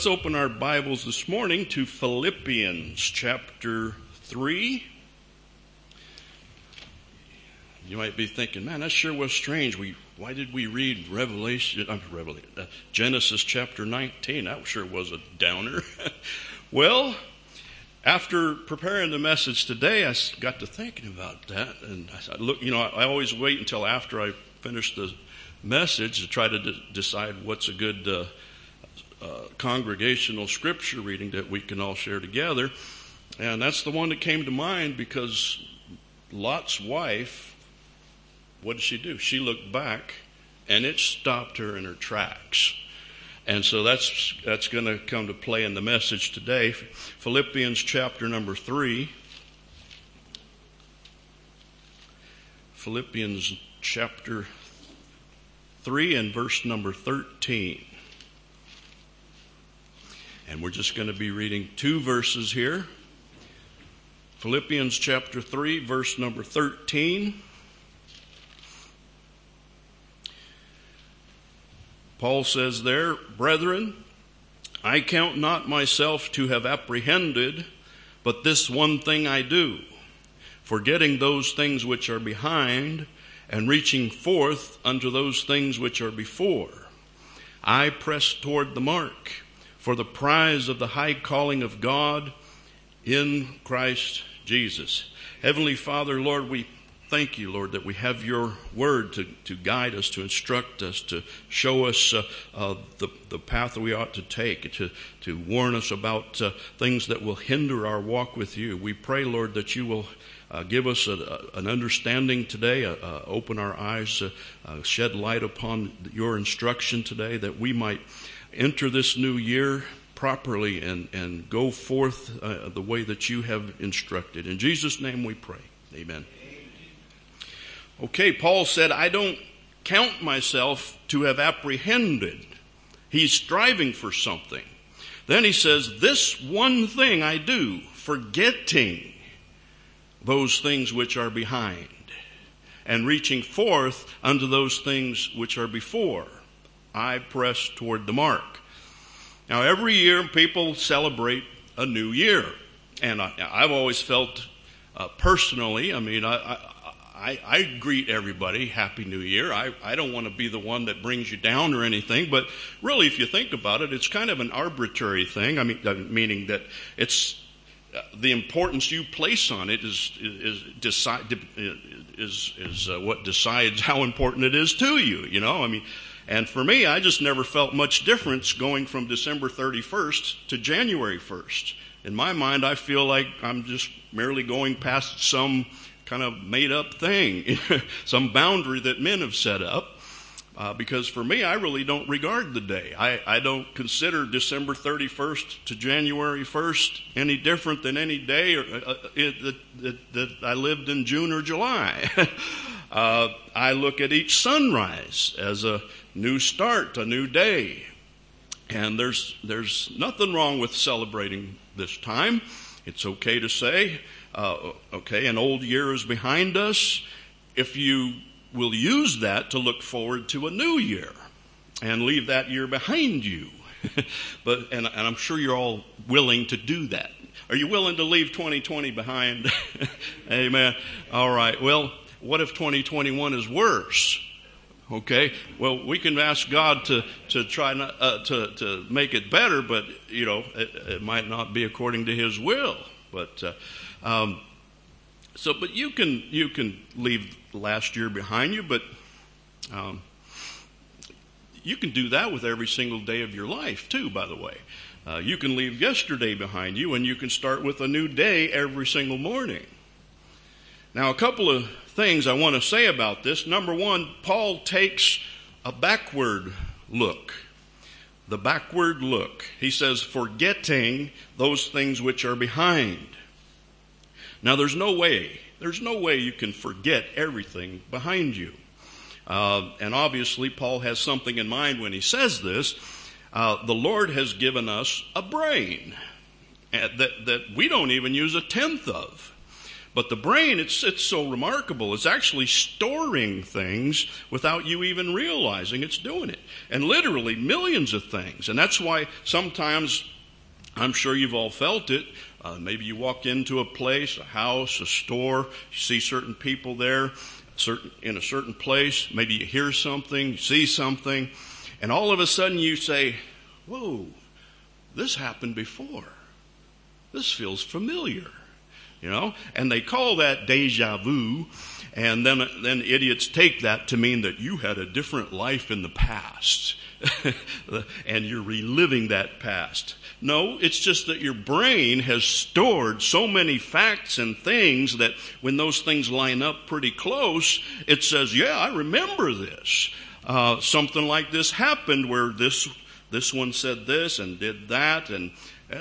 Let's open our Bibles this morning to Philippians chapter 3. You might be thinking, man, that sure was strange. Why did we read Genesis chapter 19? That sure was a downer. Well, after preparing the message today, I got to thinking about that. And I said, look, I always wait until after I finish the message to try to decide what's a good congregational scripture reading that we can all share together. And that's the one that came to mind because Lot's wife, what did she do? She looked back and it stopped her in her tracks. And so that's going to come to play in the message today. Philippians chapter number 3. Philippians chapter 3 and verse number 13. And we're just going to be reading two verses here. Philippians chapter 3, verse number 13. Paul says there, "Brethren, I count not myself to have apprehended, but this one thing I do, forgetting those things which are behind, and reaching forth unto those things which are before. I press toward the mark, for the prize of the high calling of God in Christ Jesus." Heavenly Father, Lord, we thank you, Lord, that we have your word to guide us, to instruct us, to show us the path that we ought to take, to warn us about things that will hinder our walk with you. We pray, Lord, that you will give us an understanding today, open our eyes, shed light upon your instruction today, that we might enter this new year properly and go forth the way that you have instructed. In Jesus' name we pray. Amen. Okay, Paul said, I don't count myself to have apprehended. He's striving for something. Then he says, this one thing I do, forgetting those things which are behind, and reaching forth unto those things which are before. I press toward the mark. Now, every year people celebrate a new year. And I've always felt personally, I greet everybody, Happy New Year. I don't want to be the one that brings you down or anything. But really, if you think about it, it's kind of an arbitrary thing. Meaning that it's the importance you place on it is what decides how important it is to you, And for me, I just never felt much difference going from December 31st to January 1st. In my mind, I feel like I'm just merely going past some kind of made-up thing, some boundary that men have set up. Because for me, I really don't regard the day. I don't consider December 31st to January 1st any different than any day that I lived in June or July. I look at each sunrise as a new start, a new day. And there's nothing wrong with celebrating this time. It's okay to say, okay, an old year is behind us. If you will use that to look forward to a new year and leave that year behind you. And I'm sure you're all willing to do that. Are you willing to leave 2020 behind? Amen. All right. Well, what if 2021 is worse? Okay. Well, we can ask God to try not to make it better, but it might not be according to His will. But but you can leave last year behind you, but you can do that with every single day of your life too. By the way, you can leave yesterday behind you, and you can start with a new day every single morning. Now, a couple of things I want to say about this. Number one, Paul takes a backward look. The backward look. He says, forgetting those things which are behind. Now, there's no way you can forget everything behind you. And obviously, Paul has something in mind when he says this. The Lord has given us a brain that we don't even use a tenth of. But the brain, it's so remarkable. It's actually storing things without you even realizing it's doing it. And literally millions of things. And that's why sometimes, I'm sure you've all felt it, maybe you walk into a place, a house, a store, you see certain people there, in a certain place, maybe you hear something, you see something, and all of a sudden you say, whoa, this happened before. This feels familiar. And they call that deja vu, and then idiots take that to mean that you had a different life in the past, and you're reliving that past. No, it's just that your brain has stored so many facts and things that when those things line up pretty close, it says, yeah, I remember this. Something like this happened where this one said this and did that, and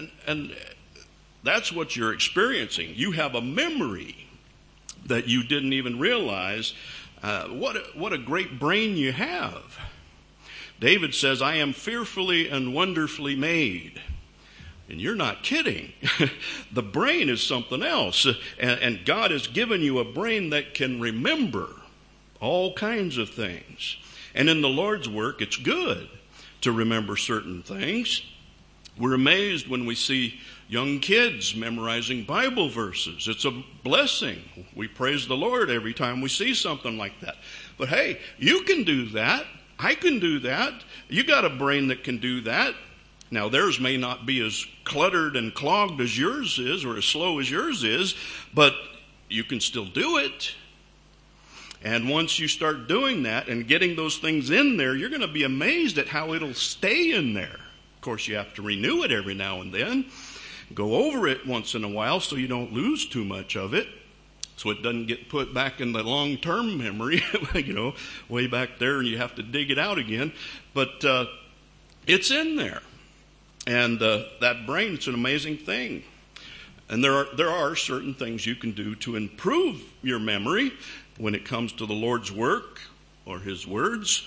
that's what you're experiencing. You have a memory that you didn't even realize. What a great brain you have. David says, I am fearfully and wonderfully made. And you're not kidding. The brain is something else. And God has given you a brain that can remember all kinds of things. And in the Lord's work, it's good to remember certain things. We're amazed when we see young kids memorizing Bible verses. It's a blessing. We praise the Lord every time we see something like that. But hey, you can do that. I can do that. You got a brain that can do that. Now, theirs may not be as cluttered and clogged as yours is or as slow as yours is, but you can still do it. And once you start doing that and getting those things in there, you're going to be amazed at how it'll stay in there. Of course, you have to renew it every now and then. Go over it once in a while so you don't lose too much of it, so it doesn't get put back in the long-term memory, way back there, and you have to dig it out again. But it's in there. And that brain, it's an amazing thing. And there are certain things you can do to improve your memory when it comes to the Lord's work or His words.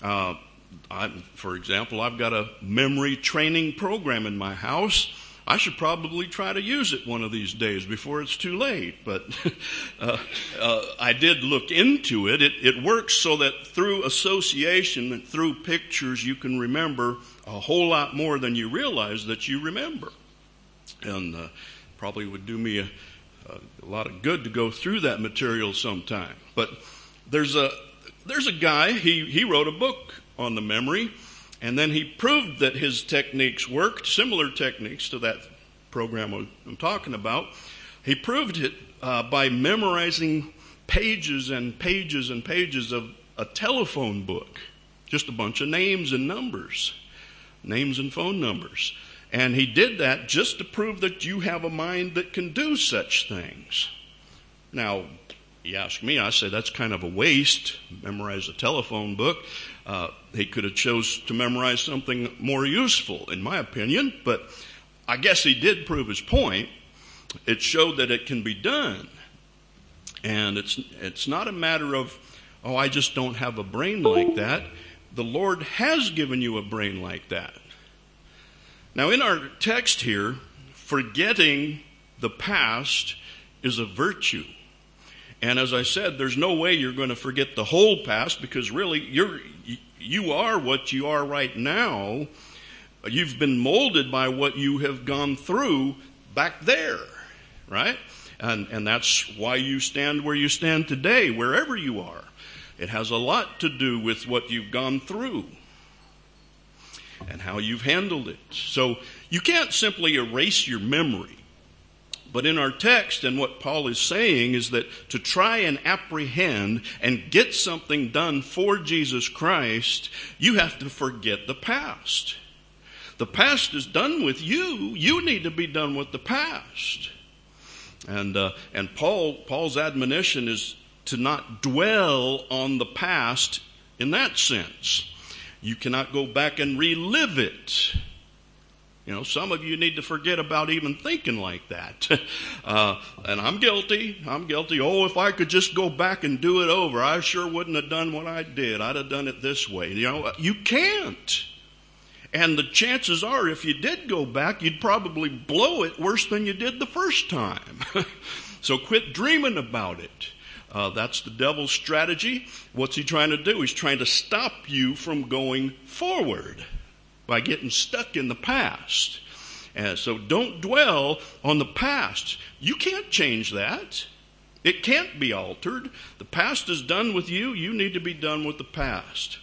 For example, I've got a memory training program in my house. I should probably try to use it one of these days before it's too late. But I did look into it. It works so that through association and through pictures, you can remember a whole lot more than you realize that you remember. And probably would do me a lot of good to go through that material sometime. But there's a guy, he wrote a book on the memory, and then he proved that his techniques worked, similar techniques to that program I'm talking about. He proved it by memorizing pages and pages and pages of a telephone book, just a bunch of names and numbers, names and phone numbers. And he did that just to prove that you have a mind that can do such things. Now, you ask me, I say that's kind of a waste, memorize a telephone book. He could have chose to memorize something more useful, in my opinion, but I guess he did prove his point. It showed that it can be done. And it's not a matter of, I just don't have a brain like that. The Lord has given you a brain like that. Now, in our text here, forgetting the past is a virtue. And as I said, there's no way you're going to forget the whole past, because really you are what you are right now. You've been molded by what you have gone through back there, right? And that's why you stand where you stand today, wherever you are. It has a lot to do with what you've gone through and how you've handled it. So you can't simply erase your memory. But in our text, and what Paul is saying is that to try and apprehend and get something done for Jesus Christ, you have to forget the past. The past is done with you. You need to be done with the past. And Paul's admonition is to not dwell on the past in that sense. You cannot go back and relive it. Some of you need to forget about even thinking like that. And I'm guilty. Oh, if I could just go back and do it over, I sure wouldn't have done what I did. I'd have done it this way. You can't. And the chances are, if you did go back, you'd probably blow it worse than you did the first time. So quit dreaming about it. That's the devil's strategy. What's he trying to do? He's trying to stop you from going forward by getting stuck in the past. And so don't dwell on the past. You can't change that. It can't be altered. The past is done with you. You need to be done with the past.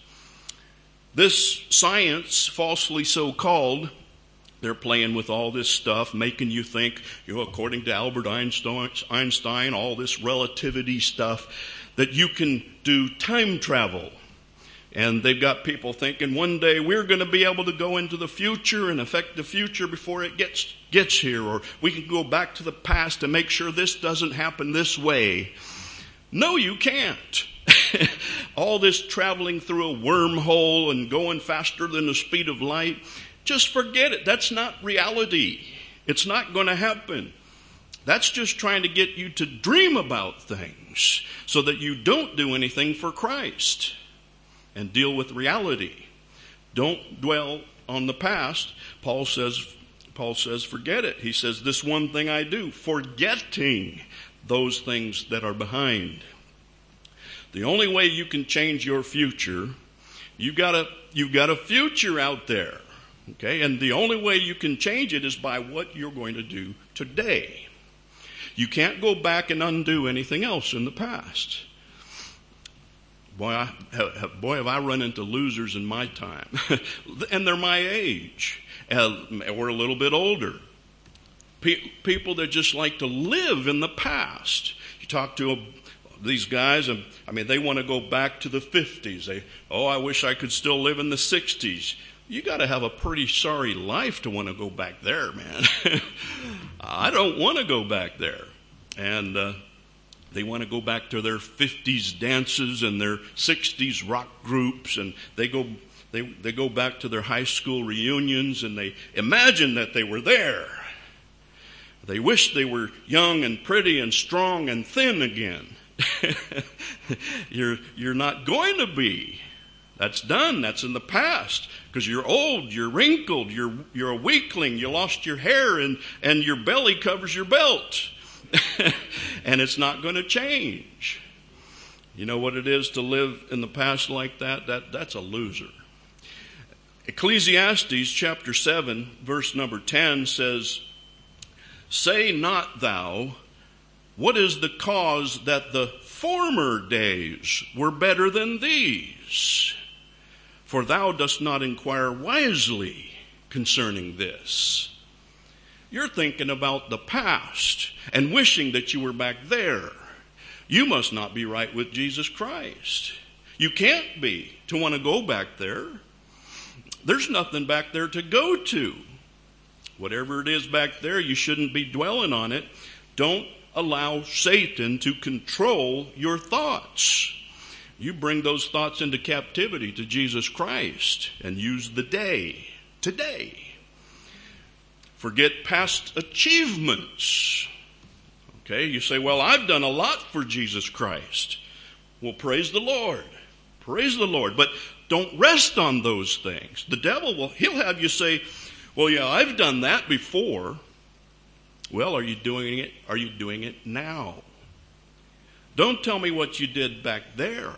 This science, falsely so called, they're playing with all this stuff, making you think, according to Albert Einstein, all this relativity stuff, that you can do time travel. And they've got people thinking one day we're going to be able to go into the future and affect the future before it gets here. Or we can go back to the past and make sure this doesn't happen this way. No, you can't. All this traveling through a wormhole and going faster than the speed of light, just forget it. That's not reality. It's not going to happen. That's just trying to get you to dream about things so that you don't do anything for Christ and deal with reality. Don't dwell on the past. Paul says, forget it. He says, this one thing I do, forgetting those things that are behind. The only way you can change your future, you've got a future out there. Okay? And the only way you can change it is by what you're going to do today. You can't go back and undo anything else in the past. Boy, have I run into losers in my time. And they're my age. We're a little bit older. People that just like to live in the past. You talk to these guys, and they want to go back to the 50s. I wish I could still live in the 60s. You got to have a pretty sorry life to want to go back there, man. I don't want to go back there. And they want to go back to their 50s dances and their 60s rock groups, and they go back to their high school reunions, and they imagine that they were there. They wish they were young and pretty and strong and thin again. You're not going to be. That's done. That's in the past. Because you're old, you're wrinkled, you're a weakling, you lost your hair, and your belly covers your belt. And it's not going to change. You know what it is to live in the past like that? That's a loser. Ecclesiastes chapter 7, verse number 10 says, say not thou, what is the cause that the former days were better than these? For thou dost not inquire wisely concerning this. You're thinking about the past and wishing that you were back there. You must not be right with Jesus Christ. You can't be to want to go back there. There's nothing back there to go to. Whatever it is back there, you shouldn't be dwelling on it. Don't allow Satan to control your thoughts. You bring those thoughts into captivity to Jesus Christ and use the day, today. Forget past achievements. Okay, you say, well, I've done a lot for Jesus Christ. Well, praise the Lord. Praise the Lord. But don't rest on those things. The devil he'll have you say, well, yeah, I've done that before. Well, are you doing it? Are you doing it now? Don't tell me what you did back there.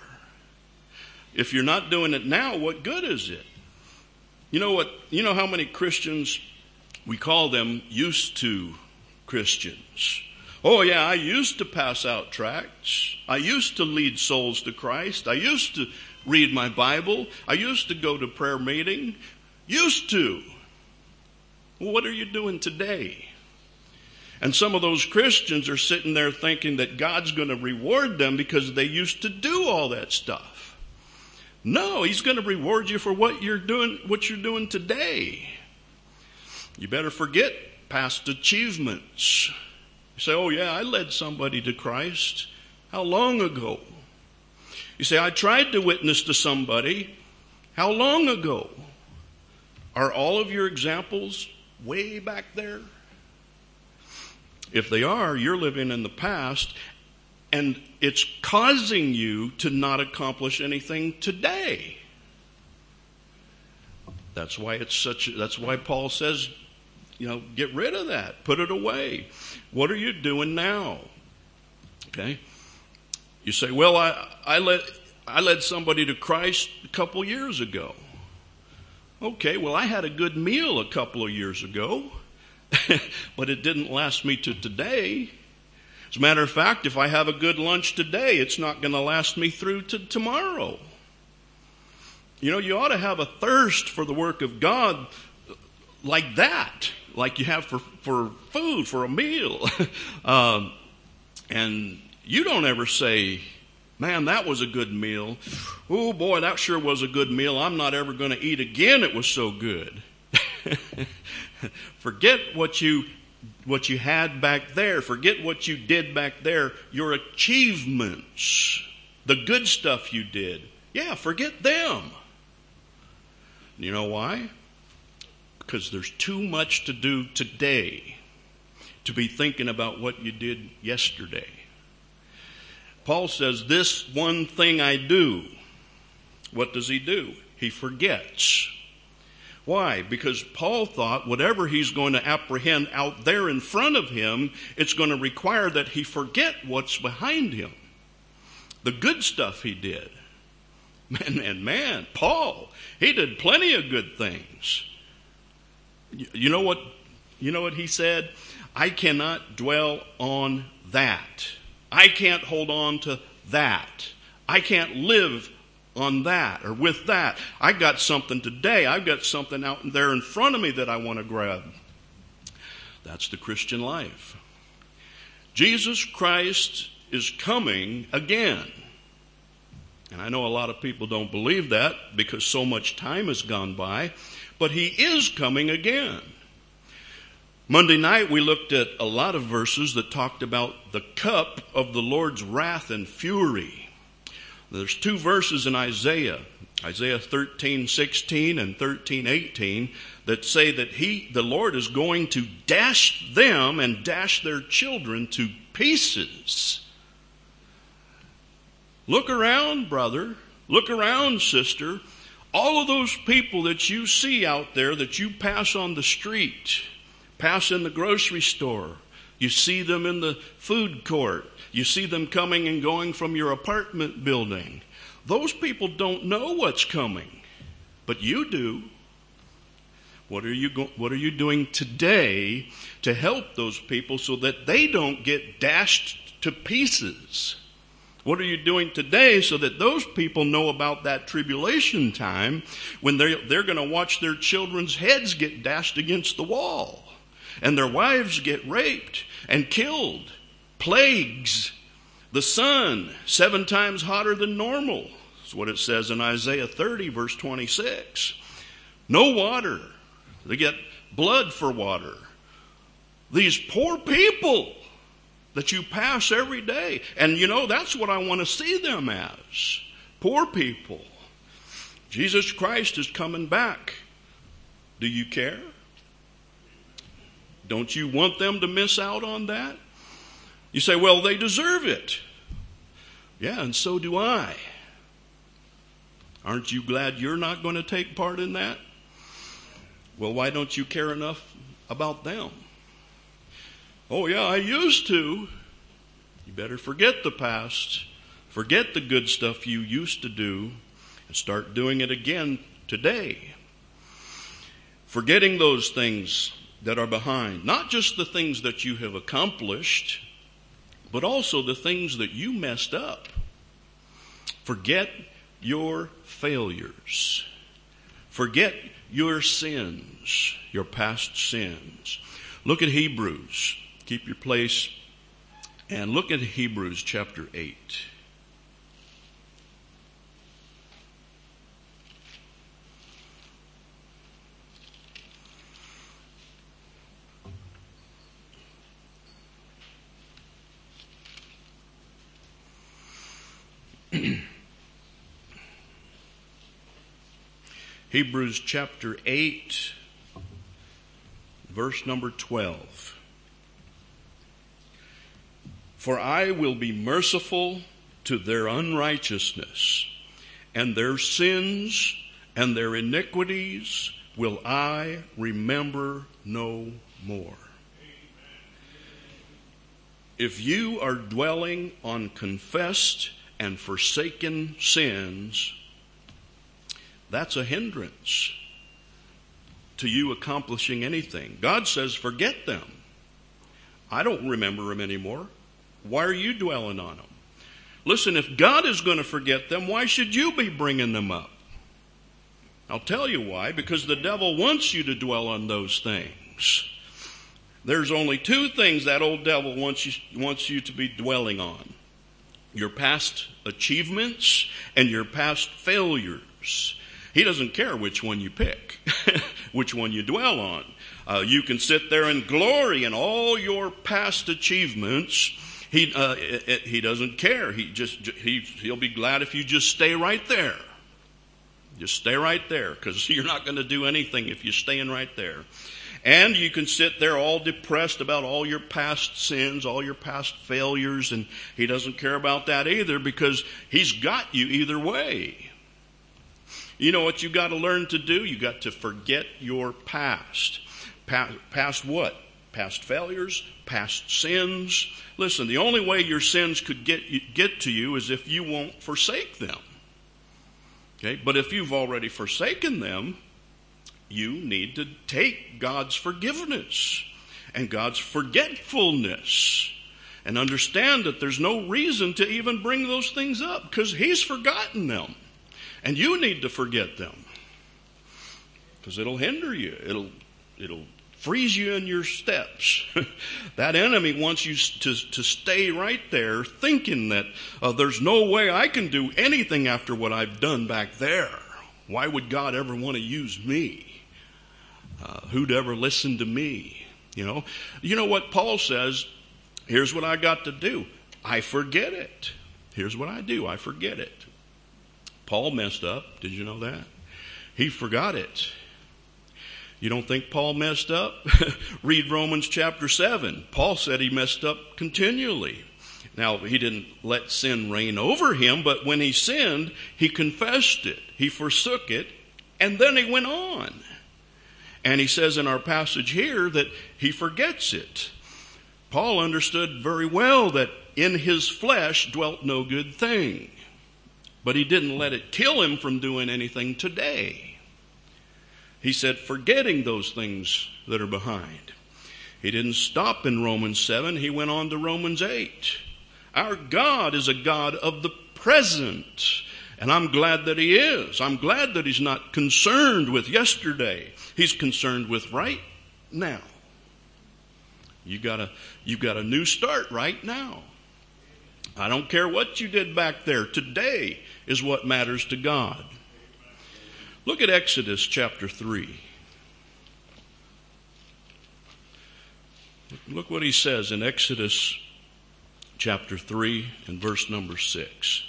If you're not doing it now, what good is it? You know what? You know how many Christians, we call them used to Christians. Oh yeah, I used to pass out tracts. I used to lead souls to Christ. I used to read my Bible. I used to go to prayer meeting. Used to. Well, what are you doing today? And some of those Christians are sitting there thinking that God's going to reward them because they used to do all that stuff. No, He's going to reward you for what you're doing today. You better forget past achievements. You say, oh yeah, I led somebody to Christ. How long ago? You say, I tried to witness to somebody. How long ago? Are all of your examples way back there? If they are, you're living in the past, and it's causing you to not accomplish anything today. That's why Paul says, get rid of that. Put it away. What are you doing now? Okay? You say, well, I led somebody to Christ a couple years ago. Okay, well, I had a good meal a couple of years ago, but it didn't last me to today. As a matter of fact, if I have a good lunch today, it's not going to last me through to tomorrow. You know, you ought to have a thirst for the work of God like that, like you have for food, for a meal. And you don't ever say, man, that was a good meal. Oh, boy, that sure was a good meal. I'm not ever going to eat again. It was so good. Forget what you had back there. Forget what you did back there. Your achievements, the good stuff you did. Yeah, forget them. You know why? Because there's too much to do today to be thinking about what you did yesterday. Paul says, this one thing I do. What does he do? He forgets. Why? Because Paul thought whatever he's going to apprehend out there in front of him, it's going to require that he forget what's behind him. The good stuff he did. Man, Paul, he did plenty of good things. You know what he said? I cannot dwell on that. I can't hold on to that. I can't live on that or with that. I got something today. I've got something out there in front of me that I want to grab. That's the Christian life. Jesus Christ is coming again. And I know a lot of people don't believe that because so much time has gone by, but he is coming again. Monday night we looked at a lot of verses that talked about the cup of the Lord's wrath and fury. There's two verses in Isaiah 13:16 and 13:18, that say that the Lord is going to dash them and dash their children to pieces. Look around, brother. Look around, sister. All of those people that you see out there, that you pass on the street, pass in the grocery store, you see them in the food court, you see them coming and going from your apartment building. Those people don't know what's coming, but you do. What are you doing today to help those people so that they don't get dashed to pieces? What are you doing today so that those people know about that tribulation time when they're going to watch their children's heads get dashed against the wall and their wives get raped and killed? Plagues. The sun 7 times hotter than normal. That's what it says in Isaiah 30 verse 26. No water. They get blood for water. These poor people that you pass every day. And you know, that's what I want to see them as. Poor people. Jesus Christ is coming back. Do you care? Don't you want them to miss out on that? You say, well, they deserve it. Yeah, and so do I. Aren't you glad you're not going to take part in that? Well, why don't you care enough about them? Oh, yeah, I used to. You better forget the past. Forget the good stuff you used to do and start doing it again today. Forgetting those things that are behind. Not just the things that you have accomplished, but also the things that you messed up. Forget your failures. Forget your sins, your past sins. Look at Hebrews. Keep your place and look at Hebrews chapter 8. Hebrews chapter 8, verse number 12. For I will be merciful to their unrighteousness, and their sins and their iniquities will I remember no more. If you are dwelling on confessed and forsaken sins, that's a hindrance to you accomplishing anything. God says, forget them. I don't remember them anymore. Why are you dwelling on them? Listen, if God is going to forget them, why should you be bringing them up? I'll tell you why. Because the devil wants you to dwell on those things. There's only two things that old devil wants you to be dwelling on: your past achievements and your past failures. He doesn't care which one you pick, which one you dwell on. You can sit there and glory in all your past achievements. He doesn't care. He'll be glad if you just stay right there. Just stay right there, because you're not going to do anything if you're staying right there. And you can sit there all depressed about all your past sins, all your past failures, and he doesn't care about that either, because he's got you either way. You know what you got to learn to do? You got to forget your past. Past what? Past failures, past sins. Listen, the only way your sins could get to you is if you won't forsake them. Okay? But if you've already forsaken them, you need to take God's forgiveness and God's forgetfulness and understand that there's no reason to even bring those things up, because he's forgotten them. And you need to forget them, because it'll hinder you. It'll freeze you in your steps. That enemy wants you to stay right there thinking that there's no way I can do anything after what I've done back there. Why would God ever want to use me? Who'd ever listen to me? You know what Paul says? Here's what I got to do. I forget it. Here's what I do. I forget it. Paul messed up. Did you know that? He forgot it. You don't think Paul messed up? Read Romans chapter 7. Paul said he messed up continually. Now, he didn't let sin reign over him, but when he sinned, he confessed it. He forsook it, and then he went on. And he says in our passage here that he forgets it. Paul understood very well that in his flesh dwelt no good thing. But he didn't let it kill him from doing anything today. He said, forgetting those things that are behind. He didn't stop in Romans 7. He went on to Romans 8. Our God is a God of the present. And I'm glad that he is. I'm glad that he's not concerned with yesterday. He's concerned with right now. You got a new start right now. I don't care what you did back there. Today is what matters to God. Look at Exodus chapter 3. Look what he says in Exodus chapter 3 and verse number 6.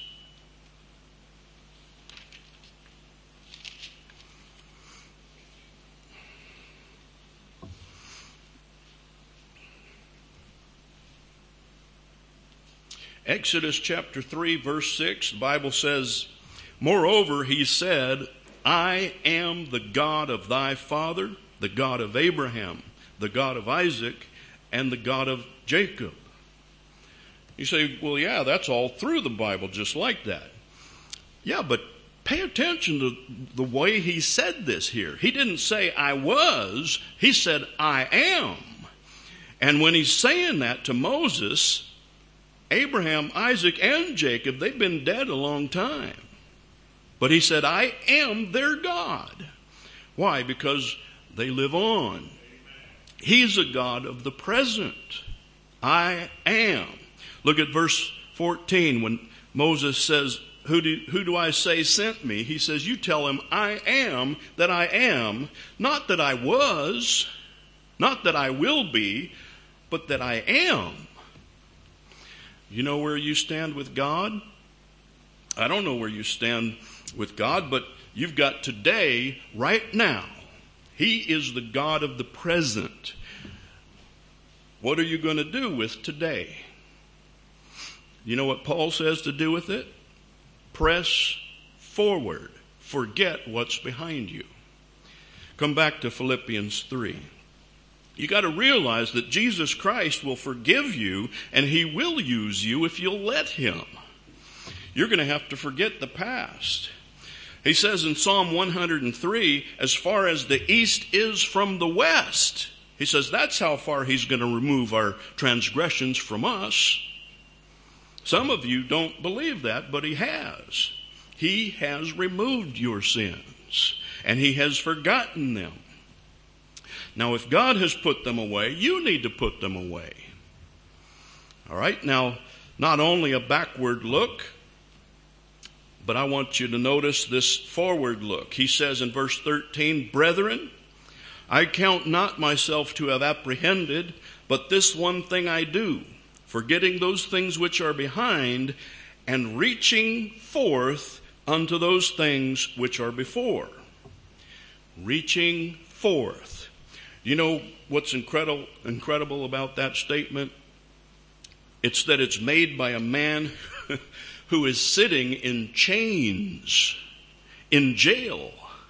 Exodus chapter 3 verse 6, the Bible says, moreover, he said, I am the God of thy father, the God of Abraham, the God of Isaac, and the God of Jacob. You say, well, yeah, that's all through the Bible, just like that. Yeah, but pay attention to the way he said this here. He didn't say I was, he said I am. And when he's saying that to Moses, Abraham, Isaac, and Jacob, they've been dead a long time. But he said, I am their God. Why? Because they live on. He's a God of the present. I am. Look at verse 14 when Moses says, who do I say sent me? He says, you tell him, I am that I am, not that I was, not that I will be, but that I am. You know where you stand with God? I don't know where you stand with God, but you've got today, right now. He is the God of the present. What are you going to do with today? You know what Paul says to do with it? Press forward. Forget what's behind you. Come back to Philippians 3. You got to realize that Jesus Christ will forgive you, and he will use you if you'll let him. You're going to have to forget the past. He says in Psalm 103, as far as the east is from the west, he says that's how far he's going to remove our transgressions from us. Some of you don't believe that, but he has. He has removed your sins, and he has forgotten them. Now, if God has put them away, you need to put them away. All right? Now, not only a backward look, but I want you to notice this forward look. He says in verse 13, "Brethren, I count not myself to have apprehended, but this one thing I do, forgetting those things which are behind, and reaching forth unto those things which are before." Reaching forth. You know what's incredible about that statement? It's that it's made by a man who is sitting in chains, in jail.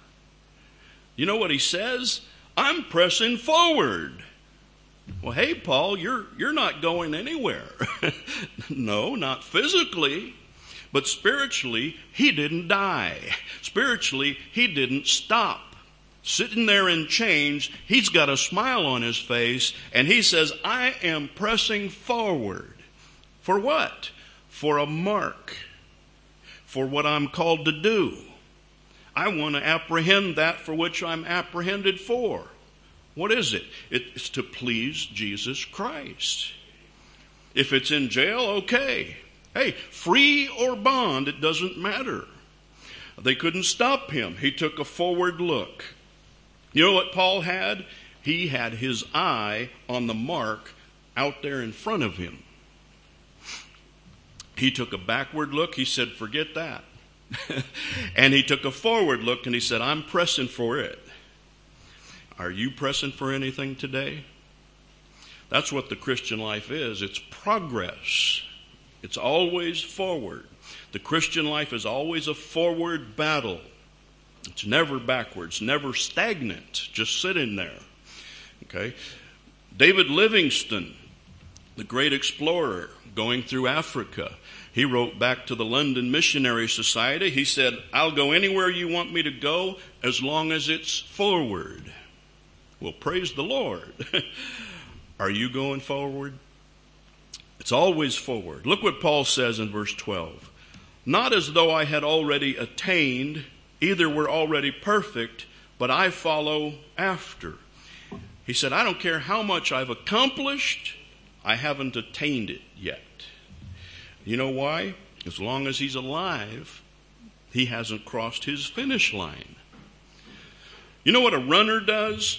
You know what he says? I'm pressing forward. Well, hey, Paul, you're not going anywhere. No, not physically, but spiritually, he didn't die. Spiritually, he didn't stop. Sitting there in chains, he's got a smile on his face, and he says, I am pressing forward. For what? For a mark. For what I'm called to do. I want to apprehend that for which I'm apprehended for. What is it? It's to please Jesus Christ. If it's in jail, okay. Hey, free or bond, it doesn't matter. They couldn't stop him. He took a forward look. You know what Paul had? He had his eye on the mark out there in front of him. He took a backward look. He said, forget that. And he took a forward look and he said, I'm pressing for it. Are you pressing for anything today? That's what the Christian life is. It's progress. It's always forward. The Christian life is always a forward battle. It's never backwards, never stagnant, just sitting there. Okay? David Livingstone, the great explorer going through Africa, he wrote back to the London Missionary Society. He said, I'll go anywhere you want me to go as long as it's forward. Well, praise the Lord. Are you going forward? It's always forward. Look what Paul says in verse 12. Not as though I had already attained, either were already perfect, but I follow after. He said, I don't care how much I've accomplished, I haven't attained it yet. You know why? As long as he's alive, he hasn't crossed his finish line. You know what a runner does?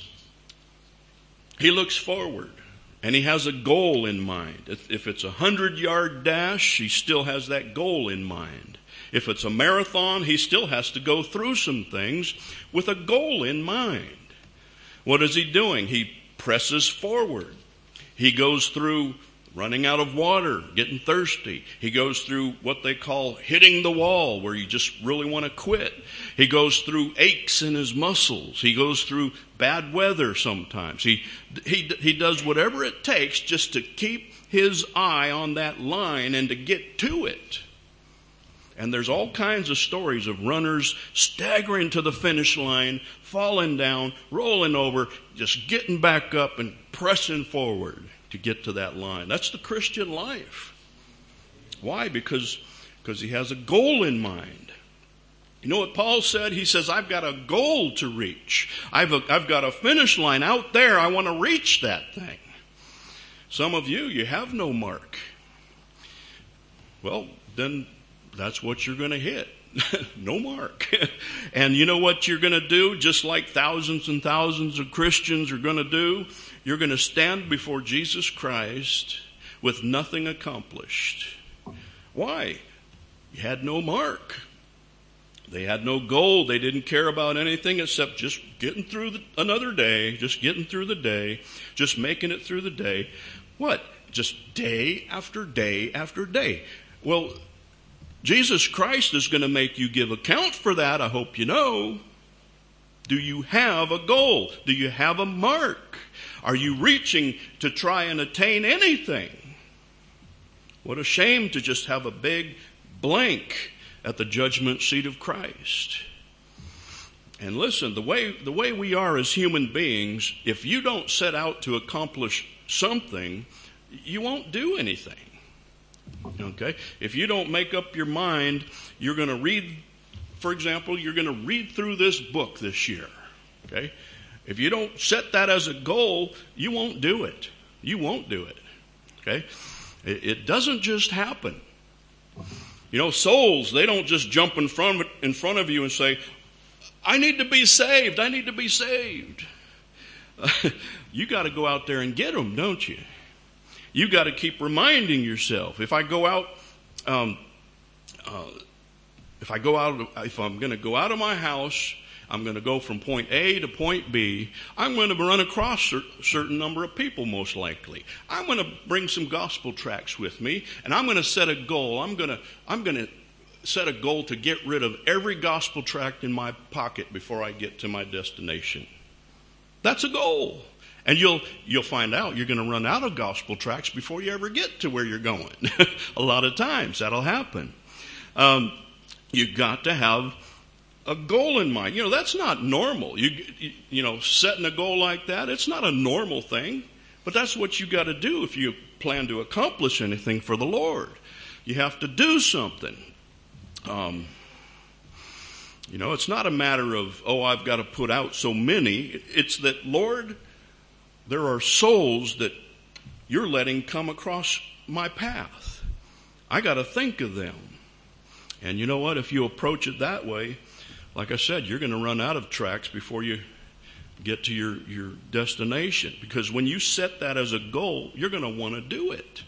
He looks forward, and he has a goal in mind. If it's a 100-yard dash, he still has that goal in mind. If it's a marathon, he still has to go through some things with a goal in mind. What is he doing? He presses forward. He goes through running out of water, getting thirsty. He goes through what they call hitting the wall, where you just really want to quit. He goes through aches in his muscles. He goes through bad weather sometimes. He does whatever it takes just to keep his eye on that line and to get to it. And there's all kinds of stories of runners staggering to the finish line, falling down, rolling over, just getting back up and pressing forward to get to that line. That's the Christian life. Why? Because he has a goal in mind. You know what Paul said? He says, I've got a goal to reach. I've got a finish line out there. I want to reach that thing. Some of you have no mark. Well, then that's what you're going to hit. No mark. And you know what you're going to do? Just like thousands and thousands of Christians are going to do, you're going to stand before Jesus Christ with nothing accomplished. Why? You had no mark. They had no goal. They didn't care about anything except just getting through another day, just getting through the day, just making it through the day. What? Just day after day after day. Well, Jesus Christ is going to make you give account for that, I hope you know. Do you have a goal? Do you have a mark? Are you reaching to try and attain anything? What a shame to just have a big blank at the judgment seat of Christ. And listen, the way we are as human beings, if you don't set out to accomplish something, you won't do anything. Okay? If you don't make up your mind, you're going to read, for example, you're going to read through this book this year. Okay? If you don't set that as a goal, you won't do it. You won't do it. Okay? It doesn't just happen. You know, souls, they don't just jump in front of you and say, I need to be saved. I need to be saved. You got to go out there and get them, don't you? You got to keep reminding yourself. If I'm going to go out of my house, I'm going to go from point A to point B. I'm going to run across a certain number of people, most likely. I'm going to bring some gospel tracts with me, and I'm going to set a goal. I'm going to set a goal to get rid of every gospel tract in my pocket before I get to my destination. That's a goal. And you'll find out you're going to run out of gospel tracts before you ever get to where you're going. A lot of times that'll happen. You've got to have a goal in mind. You know, that's not normal. You know, setting a goal like that, it's not a normal thing. But that's what you got to do if you plan to accomplish anything for the Lord. You have to do something. You know, it's not a matter of, I've got to put out so many. It's that, Lord, there are souls that you're letting come across my path. I got to think of them. And you know what? If you approach it that way, like I said, you're going to run out of tracts before you get to your destination. Because when you set that as a goal, you're going to want to do it.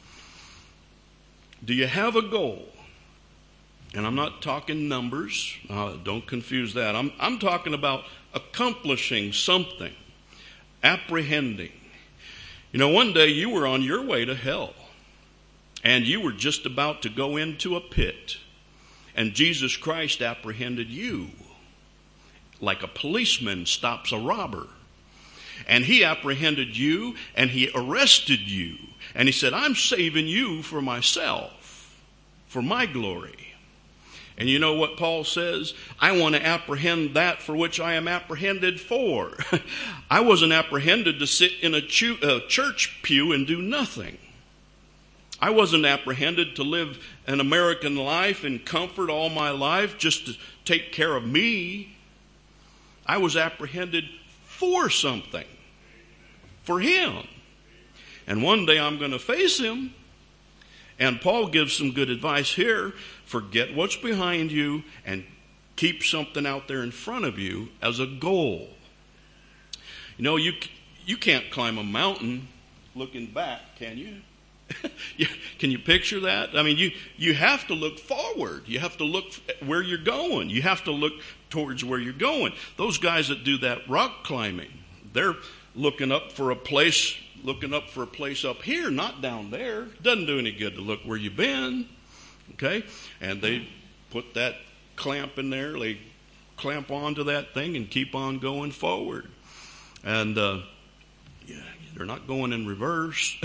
Do you have a goal? And I'm not talking numbers. Don't confuse that. I'm talking about accomplishing something. Apprehending. You know, one day you were on your way to hell. And you were just about to go into a pit. And Jesus Christ apprehended you. Like a policeman stops a robber. And he apprehended you and he arrested you. And he said, I'm saving you for myself. For my glory. And you know what Paul says? I want to apprehend that for which I am apprehended for. I wasn't apprehended to sit in a church pew and do nothing. I wasn't apprehended to live an American life in comfort all my life just to take care of me. I was apprehended for something. For him. And one day I'm going to face him. And Paul gives some good advice here. Forget what's behind you and keep something out there in front of you as a goal. You know, you can't climb a mountain looking back, can you? Can you picture that? I mean, you have to look forward. You have to look where you're going. You have to look towards where you're going. Those guys that do that rock climbing, they're looking up for a place up here, not down there. Doesn't do any good to look where you've been. Okay? And they put that clamp in there. They clamp onto that thing and keep on going forward. And they're not going in reverse.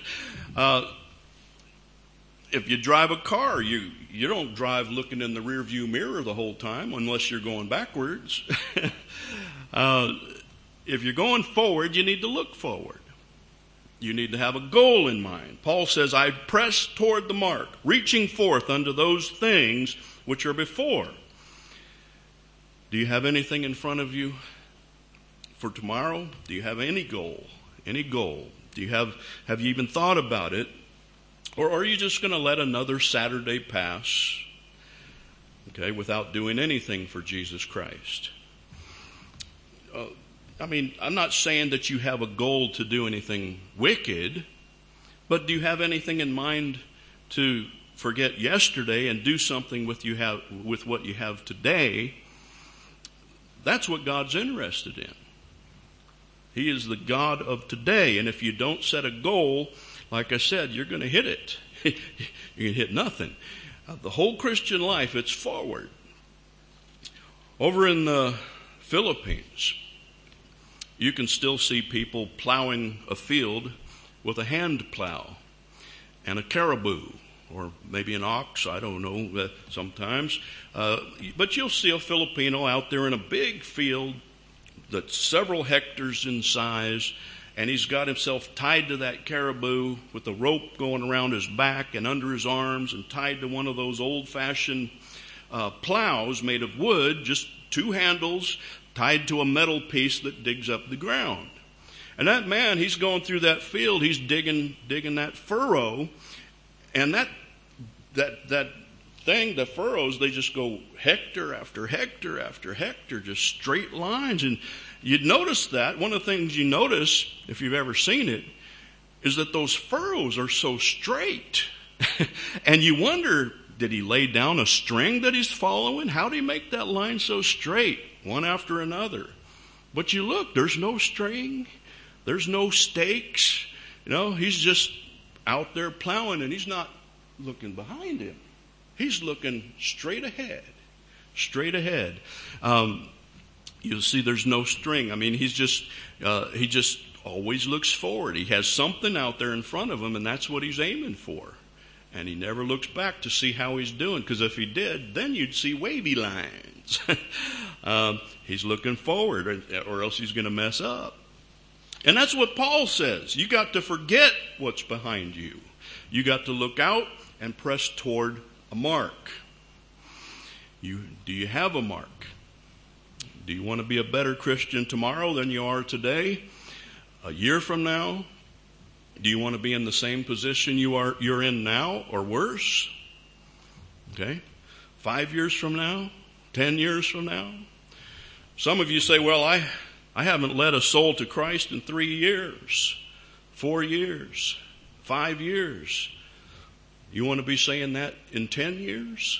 If you drive a car, you don't drive looking in the rearview mirror the whole time unless you're going backwards. If you're going forward, you need to look forward. You need to have a goal in mind. Paul says, I press toward the mark, reaching forth unto those things which are before. Do you have anything in front of you for tomorrow? Do you have any goal? Any goal? Have you even thought about it? Or are you just going to let another Saturday pass, okay, without doing anything for Jesus Christ? I mean, I'm not saying that you have a goal to do anything wicked, but do you have anything in mind to forget yesterday and do something with what you have today? That's what God's interested in. He is the God of today, and if you don't set a goal, like I said, you're going to hit it. You're going to hit nothing. The whole Christian life, it's forward. Over in Philippines, you can still see people plowing a field with a hand plow and a caribou, or maybe an ox, I don't know, sometimes. But you'll see a Filipino out there in a big field that's several hectares in size, and he's got himself tied to that caribou with a rope going around his back and under his arms, and tied to one of those old-fashioned plows made of wood, just two handles tied to a metal piece that digs up the ground. And that man, he's going through that field, he's digging that furrow, and that thing, the furrows, they just go hectare after hectare after hectare, just straight lines. And you'd notice that. One of the things you notice, if you've ever seen it, is that those furrows are so straight. And you wonder, did he lay down a string that he's following? How did he make that line so straight, one after another? But you look, there's no string, there's no stakes. He's just out there plowing, and he's not looking behind him. He's looking straight ahead, straight ahead. You'll see there's no string. I mean, he just always looks forward. He has something out there in front of him, and that's what he's aiming for. And he never looks back to see how he's doing, because if he did, then you'd see wavy lines. He's looking forward, or else he's going to mess up. And that's what Paul says. You got to forget what's behind you. You got to look out and press toward a mark. Do you have a mark? Do you want to be a better Christian tomorrow than you are today? A year from now? Do you want to be in the same position you're in now, or worse? Okay? 5 years from now? 10 years from now? Some of you say, well, I haven't led a soul to Christ in 3 years, 4 years, 5 years. You want to be saying that in 10 years?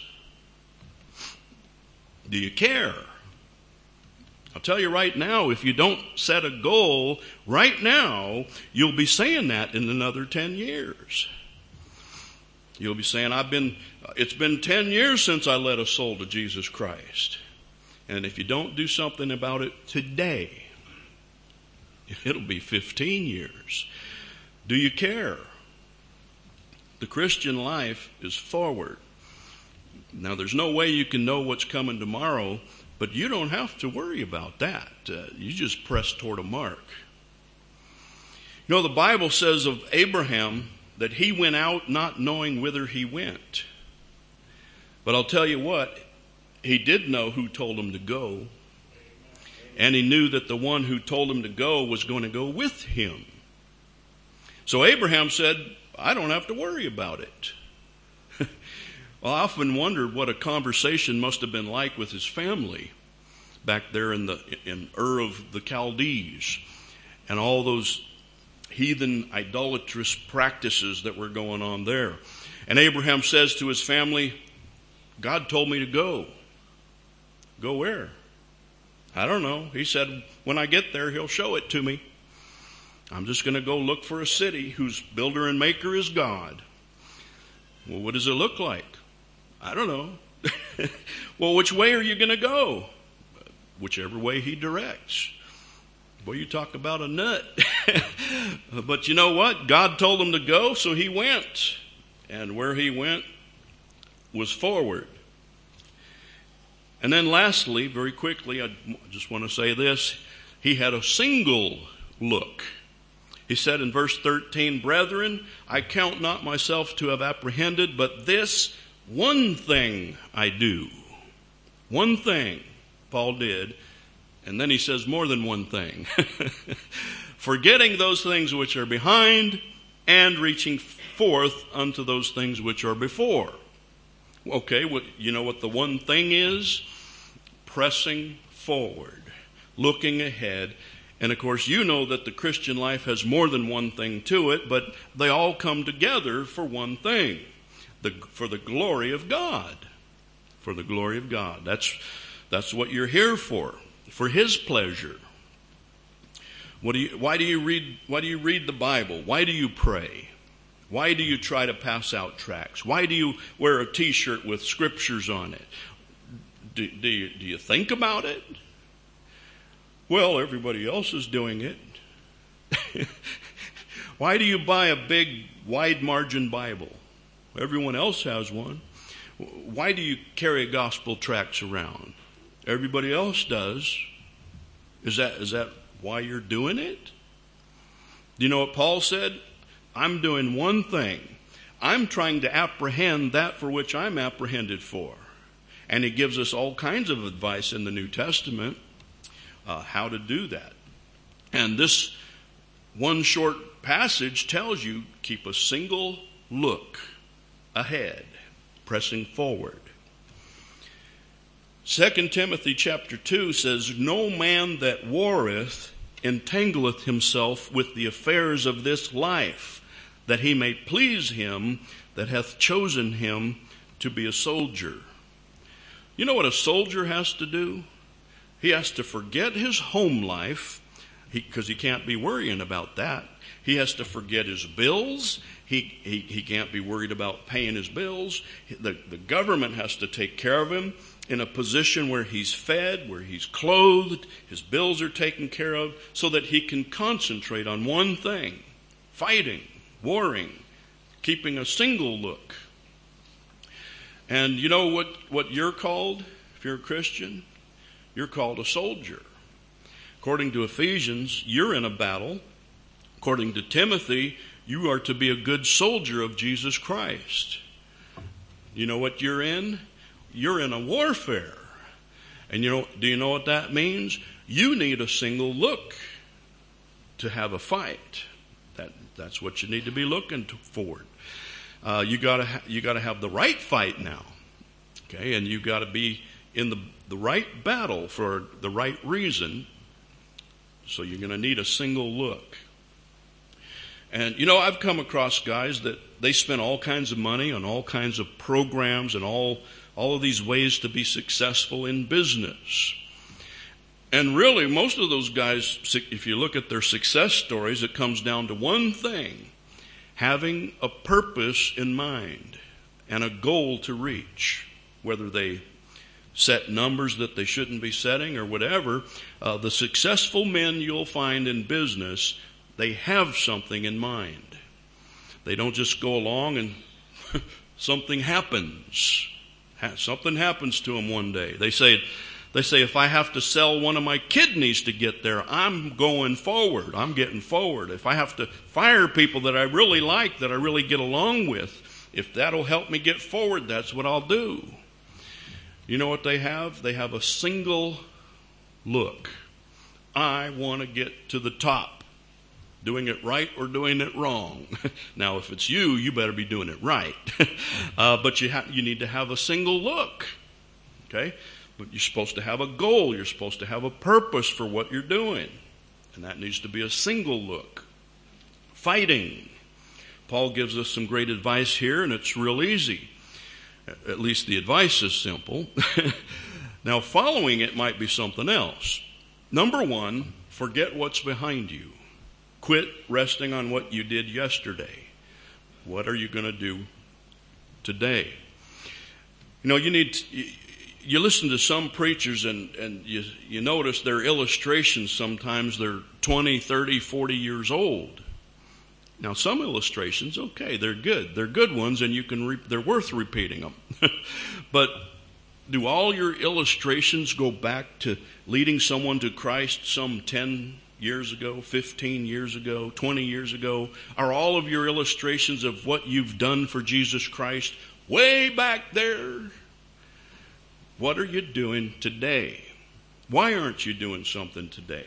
Do you care? I'll tell you right now, if you don't set a goal right now, you'll be saying that in another 10 years. You'll be saying, it's been 10 years since I led a soul to Jesus Christ. And if you don't do something about it today, it'll be 15 years. Do you care? The Christian life is forward. Now, there's no way you can know what's coming tomorrow, but you don't have to worry about that. You just press toward a mark. The Bible says of Abraham that he went out not knowing whither he went. But I'll tell you what, he did know who told him to go. And he knew that the one who told him to go was going to go with him. So Abraham said, I don't have to worry about it. Well, I often wondered what a conversation must have been like with his family back there in Ur of the Chaldees, and all those heathen idolatrous practices that were going on there. And Abraham says to his family, God told me to go. Go where? I don't know. He said, when I get there, he'll show it to me. I'm just going to go look for a city whose builder and maker is God. Well, what does it look like? I don't know. Well, which way are you going to go? Whichever way he directs. Boy, you talk about a nut. But you know what? God told him to go, so he went. And where he went was forward. And then lastly, very quickly, I just want to say this. He had a single look. He said in verse 13, Brethren, I count not myself to have apprehended, but this one thing I do. One thing Paul did. And then he says more than one thing. Forgetting those things which are behind and reaching forth unto those things which are before. Okay, you know what the one thing is? Pressing forward, looking ahead. And of course, you know that the Christian life has more than one thing to it, but they all come together for one thing. For the glory of God. For the glory of God. That's what you're here for His pleasure. Why do you read the Bible? Why do you pray? Why do you try to pass out tracts? Why do you wear a T-shirt with scriptures on it? Do you think about it? Well, everybody else is doing it. Why do you buy a big, wide-margin Bible? Everyone else has one. Why do you carry gospel tracts around? Everybody else does. Is that why you're doing it? Do you know what Paul said? I'm doing one thing. I'm trying to apprehend that for which I'm apprehended for. And he gives us all kinds of advice in the New Testament how to do that. And this one short passage tells you, keep a single look ahead, pressing forward. 2 Timothy chapter 2 says, no man that warreth entangleth himself with the affairs of this life, that he may please him that hath chosen him to be a soldier. You know what a soldier has to do? He has to forget his home life, because he can't be worrying about that. He has to forget his bills. He can't be worried about paying his bills. The government has to take care of him in a position where he's fed, where he's clothed, his bills are taken care of, so that he can concentrate on one thing: fighting, warring, keeping a single look. And you know what you're called if you're a Christian? You're called a soldier. According to Ephesians, you're in a battle. According to Timothy, you are to be a good soldier of Jesus Christ. You know what you're in? You're in a warfare. And do you know what that means? You need a single look to have a fight. That's what you need to be looking forward. You gotta have the right fight now. Okay, and you gotta be in the right battle for the right reason. So you're gonna need a single look. And I've come across guys that they spend all kinds of money on all kinds of programs and all of these ways to be successful in business. And really, most of those guys, if you look at their success stories, it comes down to one thing: having a purpose in mind and a goal to reach. Whether they set numbers that they shouldn't be setting or whatever, the successful men you'll find in business, they have something in mind. They don't just go along and something happens. Something happens to them one day. They say, if I have to sell one of my kidneys to get there, I'm going forward. I'm getting forward. If I have to fire people that I really like, that I really get along with, if that'll help me get forward, that's what I'll do. You know what they have? They have a single look. I want to get to the top. Doing it right or doing it wrong. Now, if it's you better be doing it right. But you need to have a single look. Okay? But you're supposed to have a goal. You're supposed to have a purpose for what you're doing. And that needs to be a single look. Fighting. Paul gives us some great advice here, and it's real easy. At least the advice is simple. Now, following it might be something else. Number one, forget what's behind you. Quit resting on what you did yesterday. What are you going to do today? You listen to some preachers and you notice their illustrations sometimes they're 20, 30, 40 years old. Now, some illustrations, okay, they're good. They're good ones, and they're worth repeating them. But do all your illustrations go back to leading someone to Christ some 10 years ago, 15 years ago, 20 years ago? Are all of your illustrations of what you've done for Jesus Christ way back there? What are you doing today? Why aren't you doing something today?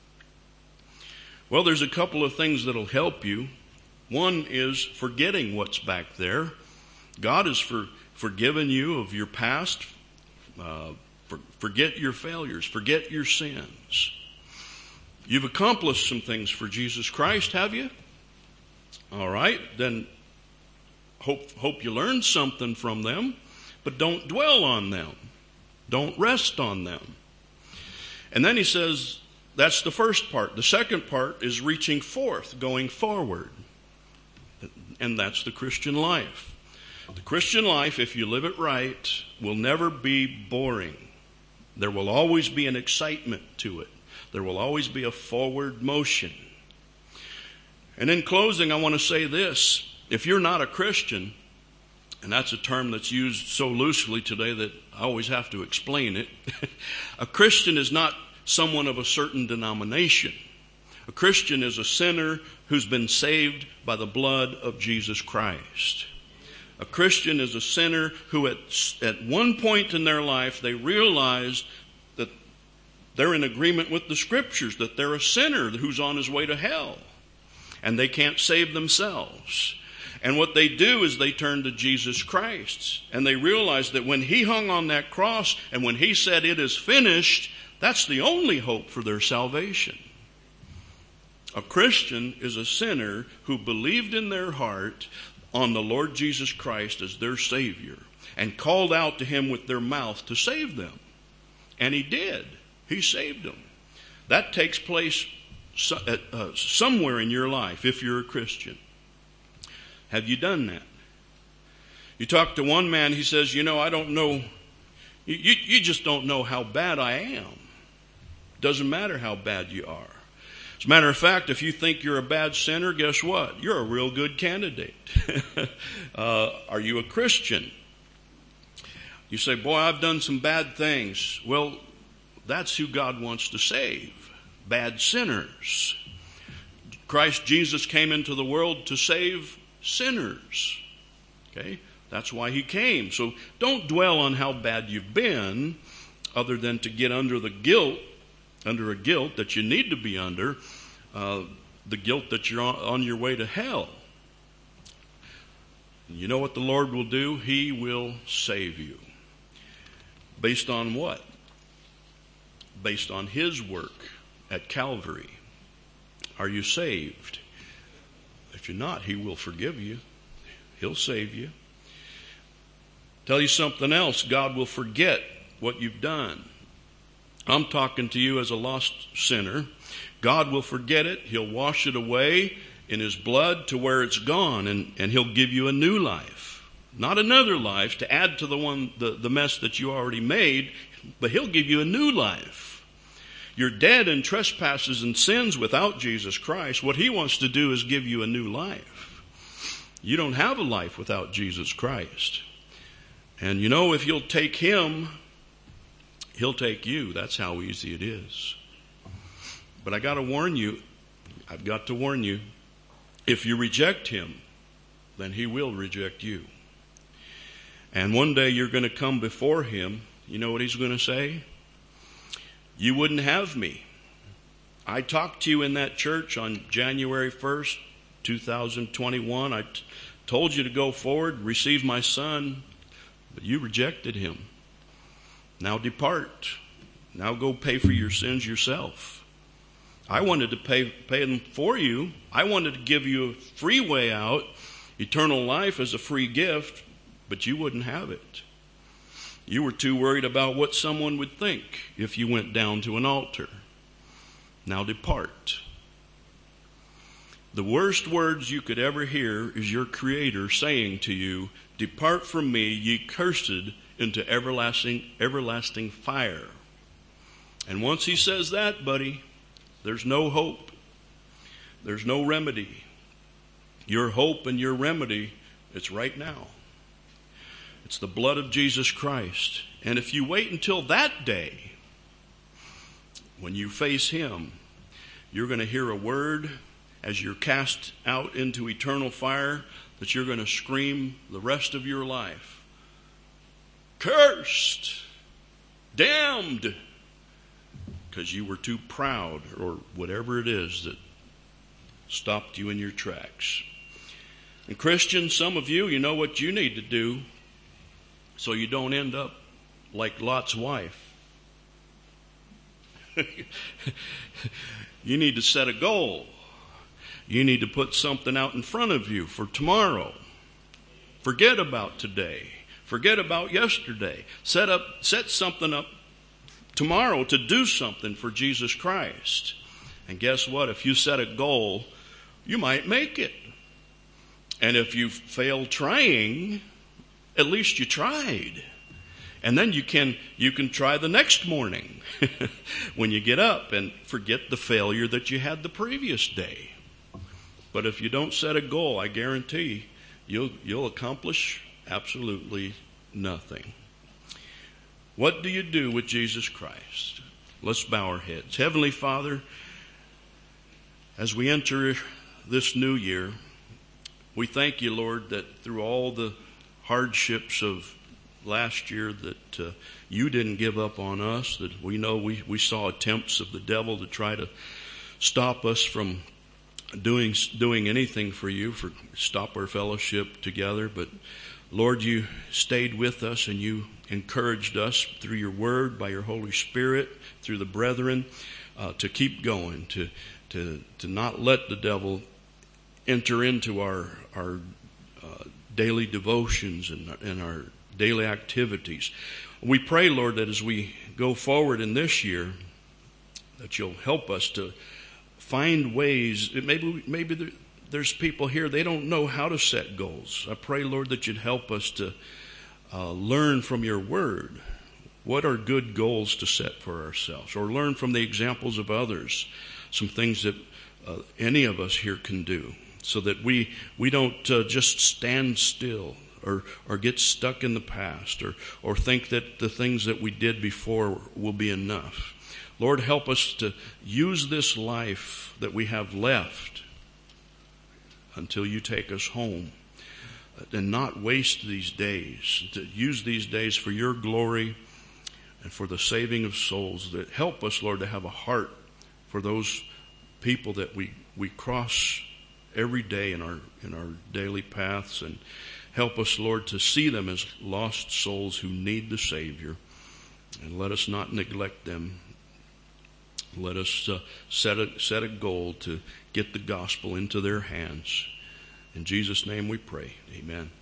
Well, there's a couple of things that'll help you. One is forgetting what's back there. God has forgiven you of your past. Forget your failures. Forget your sins. You've accomplished some things for Jesus Christ, have you? All right, then hope you learned something from them, but don't dwell on them. Don't rest on them. And then he says, that's the first part. The second part is reaching forth, going forward. And that's the Christian life. The Christian life, if you live it right, will never be boring. There will always be an excitement to it. There will always be a forward motion. And in closing, I want to say this. If you're not a Christian, and that's a term that's used so loosely today that I always have to explain it. A Christian is not someone of a certain denomination. A Christian is a sinner who's been saved by the blood of Jesus Christ. A Christian is a sinner who at one point in their life they realize that they're in agreement with the Scriptures, that they're a sinner who's on his way to hell, and they can't save themselves. And what they do is they turn to Jesus Christ, and they realize that when he hung on that cross and when he said it is finished, that's the only hope for their salvation. A Christian is a sinner who believed in their heart on the Lord Jesus Christ as their Savior and called out to him with their mouth to save them. And he did. He saved them. That takes place somewhere in your life if you're a Christian. Have you done that? You talk to one man, he says, I don't know. You just don't know how bad I am. Doesn't matter how bad you are. As a matter of fact, if you think you're a bad sinner, guess what? You're a real good candidate. Are you a Christian? You say, boy, I've done some bad things. Well, that's who God wants to save. Bad sinners. Christ Jesus came into the world to save sinners. Okay? That's why he came. So don't dwell on how bad you've been, other than to get under a guilt that you need to be under, the guilt that you're on your way to hell. And you know what the Lord will do? He will save you. Based on what? Based on his work at Calvary. Are you saved? If you're not, he will forgive you. He'll save you. Tell you something else. God will forget what you've done. I'm talking to you as a lost sinner. God will forget it. He'll wash it away in his blood to where it's gone, and he'll give you a new life. Not another life to add to the mess that you already made, but he'll give you a new life. You're dead in trespasses and sins without Jesus Christ. What he wants to do is give you a new life. You don't have a life without Jesus Christ. And if you'll take him, he'll take you. That's how easy it is. But I've got to warn you, if you reject him, then he will reject you. And one day you're going to come before him. You know what he's going to say? You wouldn't have me. I talked to you in that church on January 1st, 2021. I told you to go forward, receive my son, but you rejected him. Now depart. Now go pay for your sins yourself. I wanted to pay them for you. I wanted to give you a free way out, eternal life as a free gift, but you wouldn't have it. You were too worried about what someone would think if you went down to an altar. Now depart. The worst words you could ever hear is your Creator saying to you, depart from me, ye cursed, into everlasting fire. And once he says that, buddy, there's no hope. There's no remedy. Your hope and your remedy, it's right now. It's the blood of Jesus Christ. And if you wait until that day, when you face him, you're going to hear a word as you're cast out into eternal fire that you're going to scream the rest of your life. Cursed, damned, because you were too proud or whatever it is that stopped you in your tracks. And Christians, some of you know what you need to do so you don't end up like Lot's wife. You need to set a goal. You need to put something out in front of you for tomorrow. Forget about today. Forget about yesterday. Set something up tomorrow to do something for Jesus Christ. And guess what? If you set a goal, you might make it. And if you fail trying, at least you tried. And then you can try the next morning when you get up and forget the failure that you had the previous day. But if you don't set a goal, I guarantee you'll accomplish absolutely nothing. What do you do with Jesus Christ? Let's bow our heads. Heavenly Father, as we enter this new year, we thank you, Lord, that through all the hardships of last year that you didn't give up on us, that we know we saw attempts of the devil to try to stop us from doing anything for you, for stop our fellowship together. But Lord, you stayed with us and you encouraged us through your word, by your Holy Spirit, through the brethren, to keep going, to not let the devil enter into our daily devotions and our daily activities. We pray, Lord, that as we go forward in this year, that you'll help us to find ways. Maybe there's people here, they don't know how to set goals. I pray, Lord, that you'd help us to learn from your word what are good goals to set for ourselves, or learn from the examples of others, some things that any of us here can do, so that we don't just stand still or get stuck in the past or think that the things that we did before will be enough. Lord, help us to use this life that we have left until you take us home, and not waste these days, to use these days for your glory and for the saving of souls. That help us, Lord, to have a heart for those people that we cross every day in our daily paths, and help us, Lord, to see them as lost souls who need the Savior, and let us not neglect them. Let us set a goal to get the gospel into their hands. In Jesus' name we pray. Amen.